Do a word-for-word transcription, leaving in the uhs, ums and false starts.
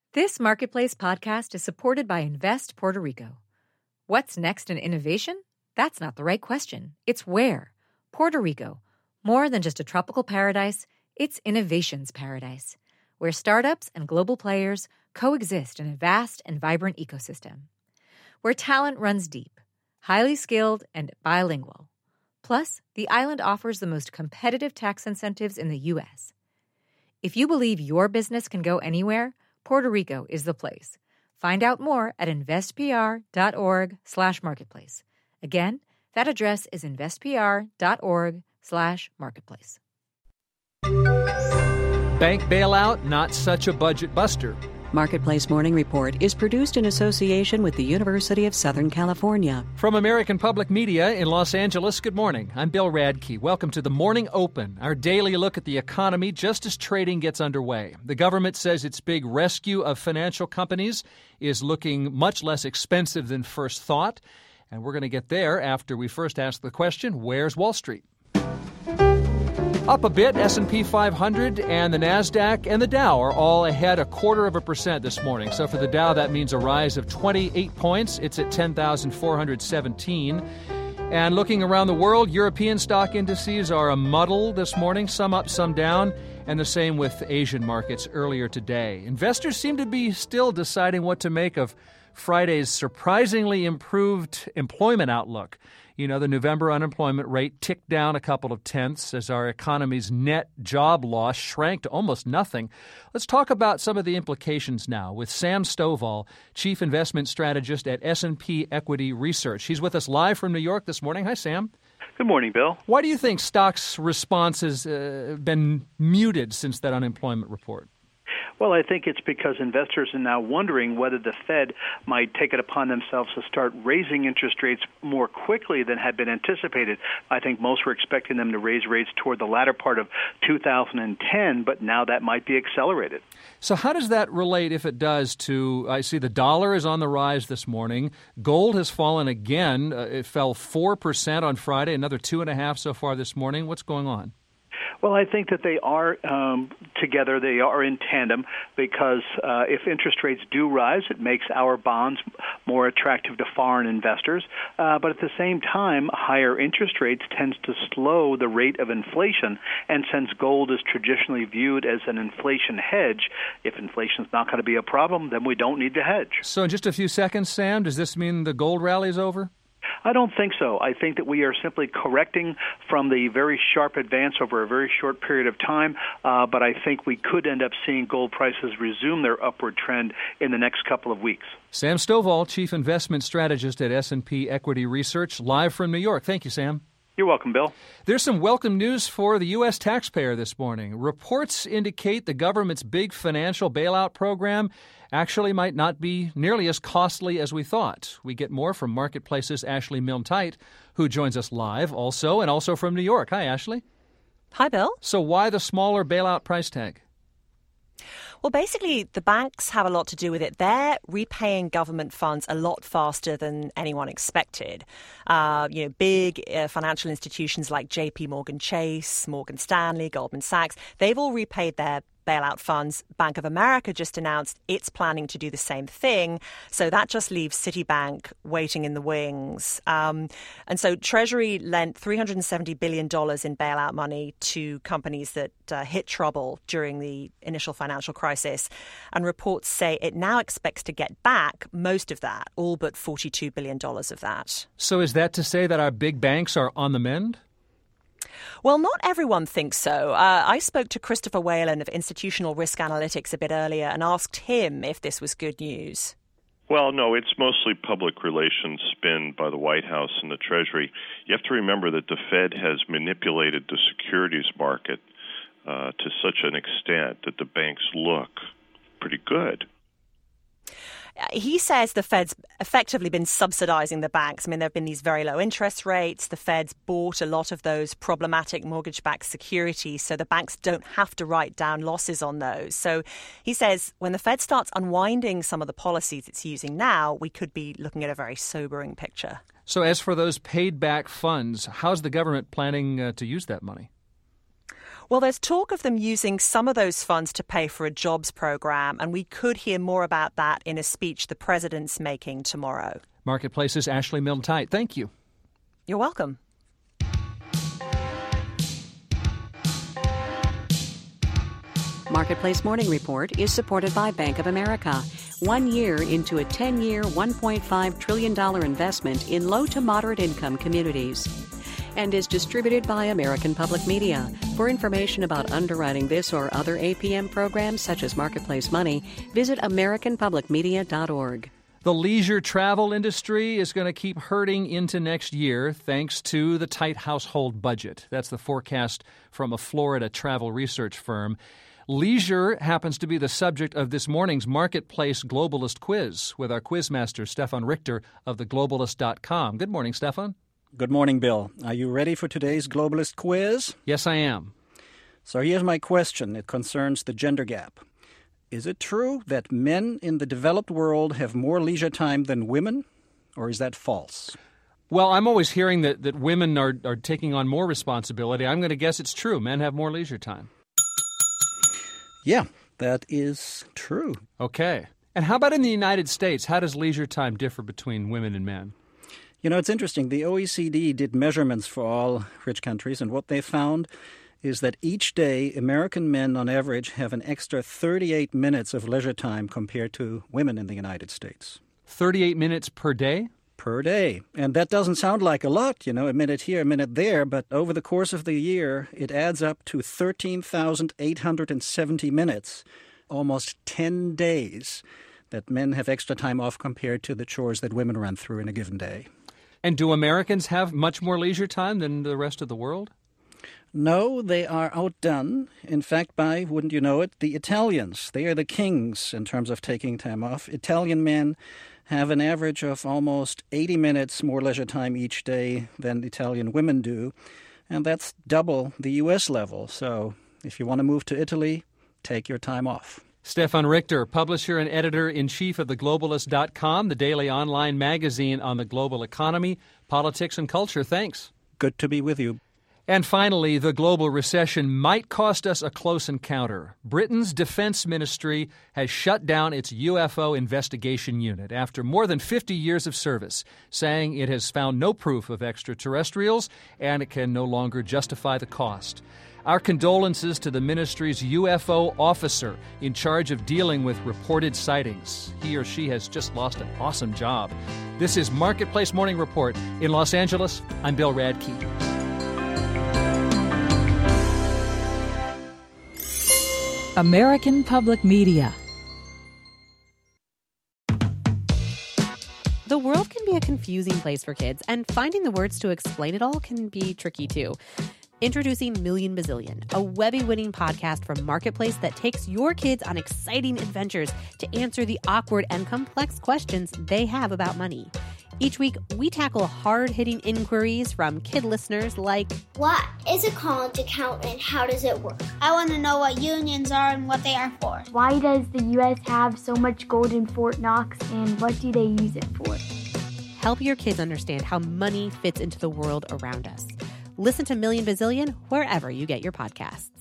This Marketplace podcast is supported by Invest Puerto Rico. What's next in innovation? That's not the right question. It's where. Puerto Rico. More than just a tropical paradise, it's innovation's paradise, where startups and global players coexist in a vast and vibrant ecosystem. Where talent runs deep, highly skilled, and bilingual. Plus, the island offers the most competitive tax incentives in the U S. If you believe your business can go anywhere, Puerto Rico is the place. Find out more at investpr.org slash marketplace. Again, that address is investpr.org slash marketplace. Bank bailout, not such a budget buster. Marketplace Morning Report is produced in association with the University of Southern California. From American Public Media in Los Angeles, good morning. I'm Bill Radke. Welcome to the Morning Open, our daily look at the economy just as trading gets underway. The government says its big rescue of financial companies is looking much less expensive than first thought. And we're going to get there after we first ask the question, where's Wall Street? Up a bit, S and P five hundred and the NASDAQ and the Dow are all ahead a quarter of a percent this morning. So for the Dow, that means a rise of twenty-eight points. It's at ten thousand four hundred seventeen. And looking around the world, European stock indices are a muddle this morning, some up, some down, and the same with Asian markets earlier today. Investors seem to be still deciding what to make of Friday's surprisingly improved employment outlook. You know, the November unemployment rate ticked down a couple of tenths as our economy's net job loss shrank to almost nothing. Let's talk about some of the implications now with Sam Stovall, Chief Investment Strategist at S and P Equity Research. He's with us live from New York this morning. Hi, Sam. Good morning, Bill. Why do you think stocks' response has uh, been muted since that unemployment report? Well, I think it's because investors are now wondering whether the Fed might take it upon themselves to start raising interest rates more quickly than had been anticipated. I think most were expecting them to raise rates toward the latter part of two thousand ten, but now that might be accelerated. So how does that relate, if it does, to, I see the dollar is on the rise this morning. Gold has fallen again. Uh, it fell four percent on Friday, another two point five percent so far this morning. What's going on? Well, I think that they are um, together. They are in tandem because uh, if interest rates do rise, it makes our bonds more attractive to foreign investors. Uh, but at the same time, higher interest rates tends to slow the rate of inflation. And since gold is traditionally viewed as an inflation hedge, if inflation is not going to be a problem, then we don't need to hedge. So in just a few seconds, Sam, does this mean the gold rally is over? I don't think so. I think that we are simply correcting from the very sharp advance over a very short period of time, uh, but I think we could end up seeing gold prices resume their upward trend in the next couple of weeks. Sam Stovall, Chief Investment Strategist at S and P Equity Research, live from New York. Thank you, Sam. You're welcome, Bill. There's some welcome news for the U S taxpayer this morning. Reports indicate the government's big financial bailout program actually might not be nearly as costly as we thought. We get more from Marketplace's Ashley Milne-Tite, who joins us live also, and also from New York. Hi, Ashley. Hi, Bill. So why the smaller bailout price tag? Well, basically, the banks have a lot to do with it. They're repaying government funds a lot faster than anyone expected. Uh, you know, big uh, financial institutions like J P Morgan Chase, Morgan Stanley, Goldman Sachs, they've all repaid their bailout funds. Bank of America just announced it's planning to do the same thing. So that just leaves Citibank waiting in the wings. Um, and so Treasury lent three hundred seventy billion dollars in bailout money to companies that uh, hit trouble during the initial financial crisis. And reports say it now expects to get back most of that, all but forty-two billion dollars of that. So is that to say that our big banks are on the mend? Well, not everyone thinks so. Uh, I spoke to Christopher Whalen of Institutional Risk Analytics a bit earlier and asked him if this was good news. Well, no, it's mostly public relations spin by the White House and the Treasury. You have to remember that the Fed has manipulated the securities market uh, to such an extent that the banks look pretty good. He says the Fed's effectively been subsidizing the banks. I mean, there have been these very low interest rates. The Fed's bought a lot of those problematic mortgage-backed securities, so the banks don't have to write down losses on those. So he says when the Fed starts unwinding some of the policies it's using now, we could be looking at a very sobering picture. So as for those paid-back funds, how's the government planning uh, to use that money? Well, there's talk of them using some of those funds to pay for a jobs program, and we could hear more about that in a speech the president's making tomorrow. Marketplace's Ashley Milne-Tyte, thank you. You're welcome. Marketplace Morning Report is supported by Bank of America. One year into a ten-year, one point five trillion dollars investment in low to moderate income communities. And is distributed by American Public Media. For information about underwriting this or other A P M programs such as Marketplace Money, visit american public media dot org. The leisure travel industry is going to keep hurting into next year thanks to the tight household budget. That's the forecast from a Florida travel research firm. Leisure happens to be the subject of this morning's Marketplace Globalist quiz with our quizmaster, Stefan Richter of the globalist dot com. Good morning, Stefan. Good morning, Bill. Are you ready for today's Globalist quiz? Yes, I am. So here's my question. It concerns the gender gap. Is it true that men in the developed world have more leisure time than women, or is that false? Well, I'm always hearing that, that women are, are taking on more responsibility. I'm going to guess it's true. Men have more leisure time. Yeah, that is true. Okay. And how about in the United States? How does leisure time differ between women and men? You know, it's interesting. The O E C D did measurements for all rich countries, and what they found is that each day American men on average have an extra thirty-eight minutes of leisure time compared to women in the United States. thirty-eight minutes per day? Per day. And that doesn't sound like a lot, you know, a minute here, a minute there, but over the course of the year, it adds up to thirteen thousand eight hundred seventy minutes, almost ten days, that men have extra time off compared to the chores that women run through in a given day. And do Americans have much more leisure time than the rest of the world? No, they are outdone, in fact, by, wouldn't you know it, the Italians. They are the kings in terms of taking time off. Italian men have an average of almost eighty minutes more leisure time each day than Italian women do, and that's double the U S level. So if you want to move to Italy, take your time off. Stefan Richter, publisher and editor-in-chief of the globalist dot com, the daily online magazine on the global economy, politics, and culture. Thanks. Good to be with you. And finally, the global recession might cost us a close encounter. Britain's defense ministry has shut down its U F O investigation unit after more than fifty years of service, saying it has found no proof of extraterrestrials and it can no longer justify the cost. Our condolences to the ministry's U F O officer in charge of dealing with reported sightings. He or she has just lost an awesome job. This is Marketplace Morning Report. In Los Angeles, I'm Bill Radke. American Public Media. The world can be a confusing place for kids, and finding the words to explain it all can be tricky too. Introducing Million Bazillion, a Webby-winning podcast from Marketplace that takes your kids on exciting adventures to answer the awkward and complex questions they have about money. Each week, we tackle hard-hitting inquiries from kid listeners like, what is a college account and how does it work? I want to know what unions are and what they are for. Why does the U S have so much gold in Fort Knox and what do they use it for? Help your kids understand how money fits into the world around us. Listen to Million Bazillion wherever you get your podcasts.